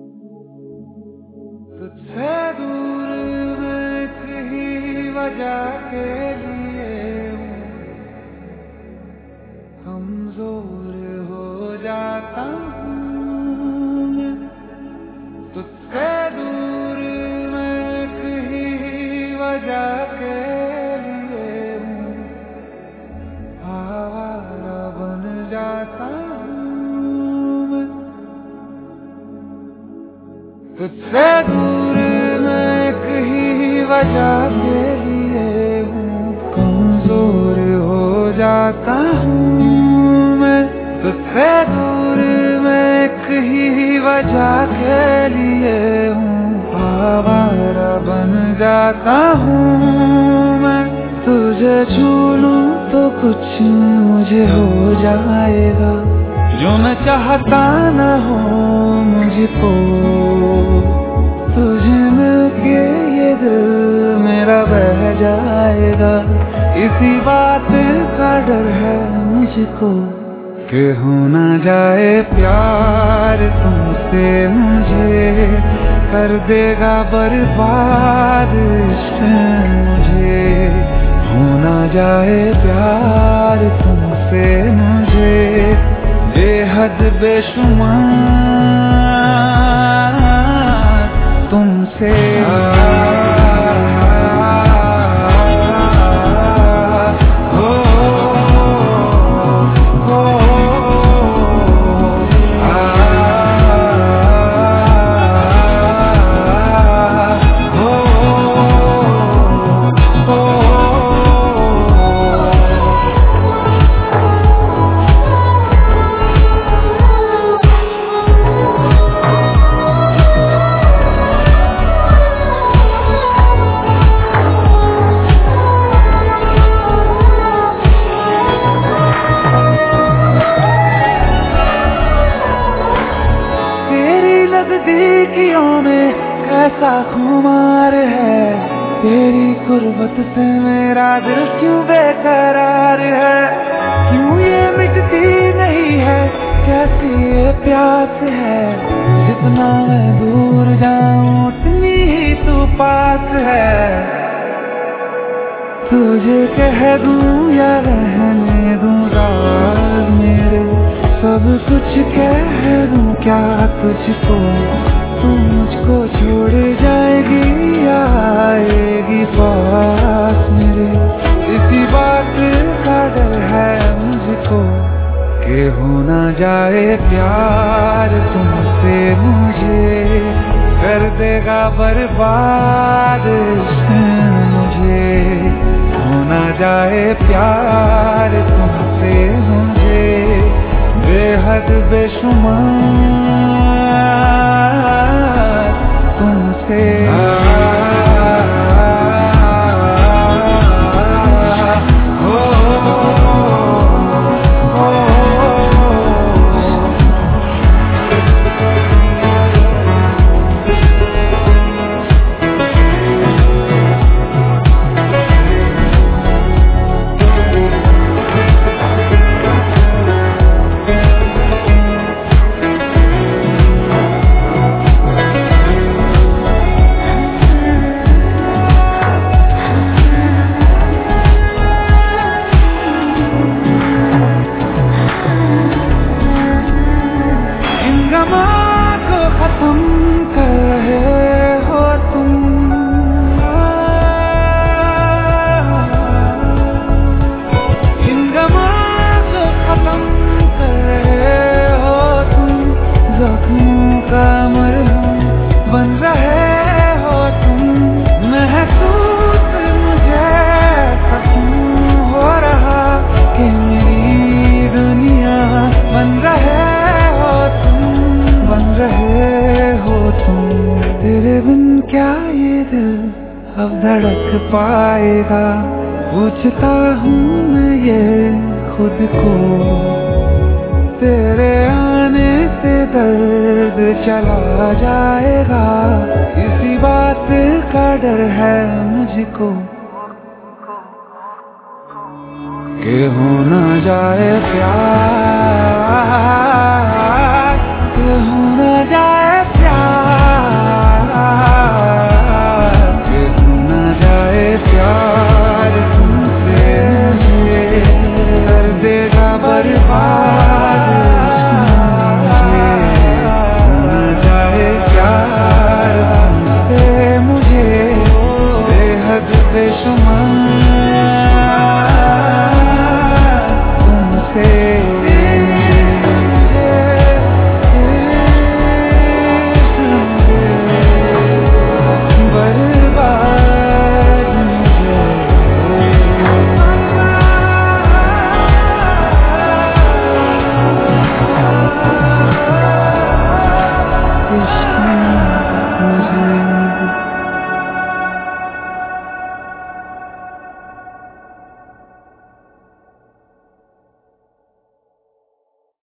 तुझसे दूर मैं कहीं वजह के लिए कमजोर हो जाता हूँ मैं। तुझसे दूर मैं कहीं वजह के लिए आवारा बन जाता हूँ मैं। तुझसे दूर मैं कहीं वजह के लिए कमजोर हो जाता हूँ मैं। तुझसे दूर मैं कहीं वजह के लिए आवारा बन जाता हूँ मैं। तुझे छू लूं तो कुछ मुझे हो जाएगा, जो मैं चाहता न हो मुझको। तुझे मिलके ये दिल मेरा बह जाएगा, इसी बात का डर है मुझको कि हो ना जाए प्यार तुमसे मुझे, कर देगा बर्बाद इश्क मुझे। हो ना जाए प्यार तुमसे मुझे, बेहद बेशुमार तुमसे। नज़दीकियों में कैसा खुमार है, तेरी कुर्बत से मेरा दिल क्यों बेकरार है। क्यों ये मिटती नहीं है, कैसी ये प्यास है, जितना मैं दूर जाऊं उतनी ही तू पास है। तुझे कह दूं या रहने दूं राज मेरे, सब कुछ कह दूं क्या तुझको। तू मुझको छोड़ जाएगी या आएगी पास मेरे, इसी बात का डर है मुझको कि हो ना जाए प्यार तुमसे मुझे, कर देगा बर्बाद इश्क मुझे। हो ना जाए प्यार तुमसे मुझे, बेहद बेशुमार तुमसे। तेरे बिन क्या ये दिल अब धड़क पाएगा, पूछता हूँ मैं ये खुद को। तेरे आने से दर्द चला जाएगा, इसी बात का डर है मुझको कि हो ना जाए प्यार।